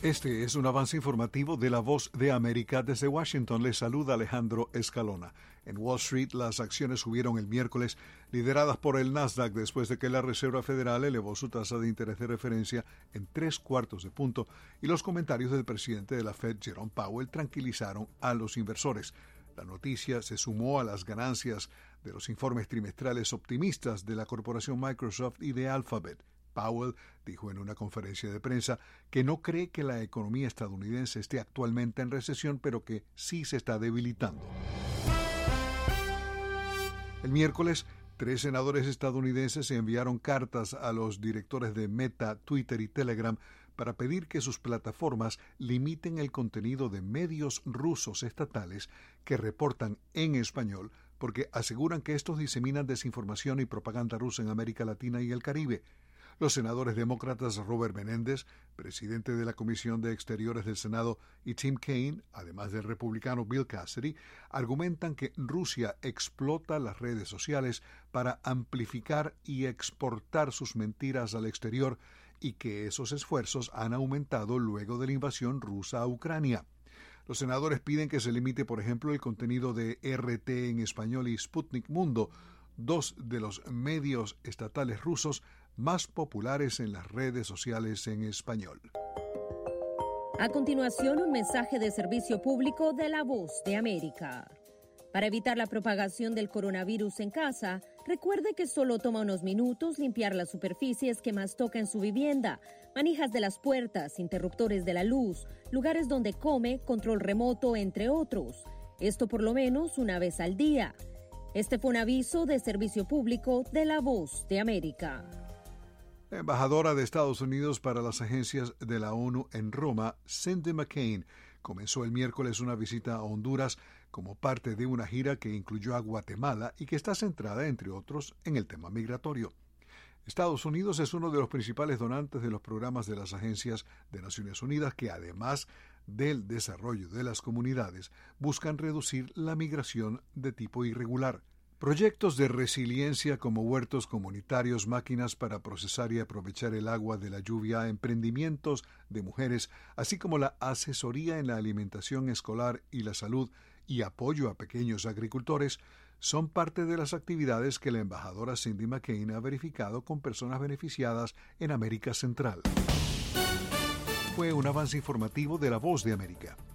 Este es un avance informativo de La Voz de América. Desde Washington les saluda Alejandro Escalona. En Wall Street las acciones subieron el miércoles, lideradas por el Nasdaq después de que la Reserva Federal elevó su tasa de interés de referencia en 0,75 puntos y los comentarios del presidente de la Fed, Jerome Powell, tranquilizaron a los inversores. La noticia se sumó a las ganancias de los informes trimestrales optimistas de la corporación Microsoft y de Alphabet. Powell dijo en una conferencia de prensa que no cree que la economía estadounidense esté actualmente en recesión, pero que sí se está debilitando. El miércoles, 3 senadores estadounidenses enviaron cartas a los directores de Meta, Twitter y Telegram para pedir que sus plataformas limiten el contenido de medios rusos estatales que reportan en español, porque aseguran que estos diseminan desinformación y propaganda rusa en América Latina y el Caribe. Los senadores demócratas Robert Menéndez, presidente de la Comisión de Exteriores del Senado, y Tim Kaine, además del republicano Bill Cassidy, argumentan que Rusia explota las redes sociales para amplificar y exportar sus mentiras al exterior y que esos esfuerzos han aumentado luego de la invasión rusa a Ucrania. Los senadores piden que se limite, por ejemplo, el contenido de RT en español y Sputnik Mundo, dos de los medios estatales rusos más populares en las redes sociales en español. A continuación, un mensaje de servicio público de La Voz de América. Para evitar la propagación del coronavirus en casa, recuerde que solo toma unos minutos limpiar las superficies que más toca en su vivienda, manijas de las puertas, interruptores de la luz, lugares donde come, control remoto, entre otros. Esto por lo menos una vez al día. Este fue un aviso de servicio público de La Voz de América. La embajadora de Estados Unidos para las agencias de la ONU en Roma, Cindy McCain, comenzó el miércoles una visita a Honduras como parte de una gira que incluyó a Guatemala y que está centrada, entre otros, en el tema migratorio. Estados Unidos es uno de los principales donantes de los programas de las agencias de Naciones Unidas que, además del desarrollo de las comunidades, buscan reducir la migración de tipo irregular. Proyectos de resiliencia como huertos comunitarios, máquinas para procesar y aprovechar el agua de la lluvia, emprendimientos de mujeres, así como la asesoría en la alimentación escolar y la salud y apoyo a pequeños agricultores, son parte de las actividades que la embajadora Cindy McCain ha verificado con personas beneficiadas en América Central. Fue un avance informativo de La Voz de América.